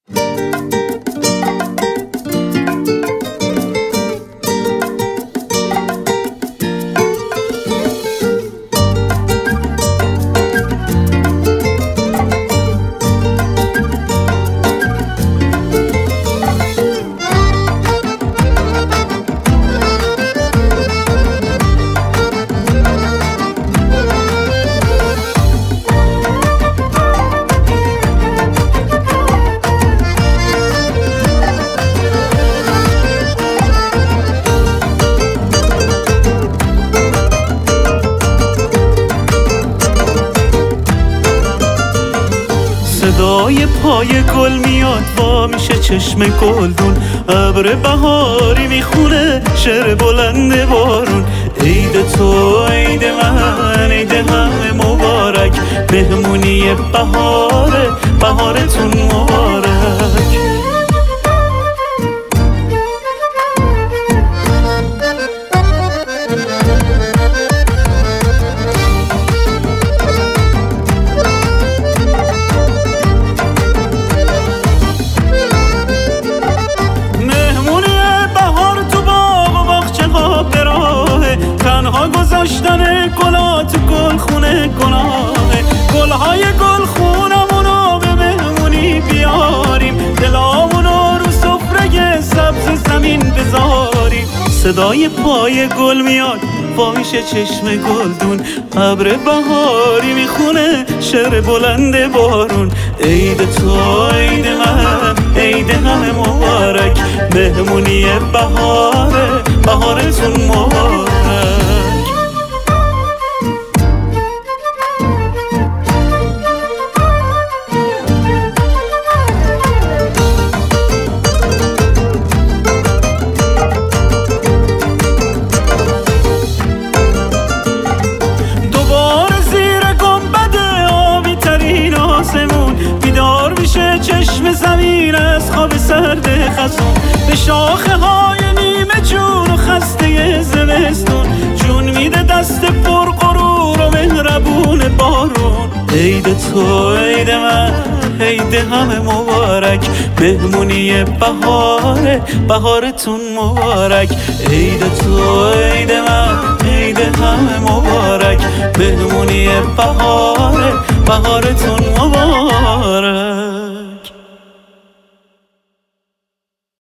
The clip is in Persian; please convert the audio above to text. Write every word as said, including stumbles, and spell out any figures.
صدای پای گل میاد وا میشه چشم گلدون، ابر بهاری میخونه شعر بلند بارون. عید تو عید من عید همه مبارک، مهمونی بهاره بهارتون مبارک. تنها گذاشتن گلا تو گل خونه گناهه، گلهای گل خونمونو به مهمونی بیاریم، دلامونو رو سفره سبز زمین بذاریم. صدای پای گل میاد وا میشه چشم گلدون، ابر بهاری میخونه شعر بلند بارون. عید تو عید من عید همه مبارک، مهمونی بهاره بهارتون مبارک. بیدار میشه چشم زمین از خواب سرد خزون، به شاخه های نیمه جون و خسته زمستون جون میده دست پر غرور و مهربون بارون. عید تو عید من عید همه مبارک، مهمونی بهاره بهارتون مبارک. عید تو عید من عید همه مبارک، مهمونی بهاره بهارتون مبارک.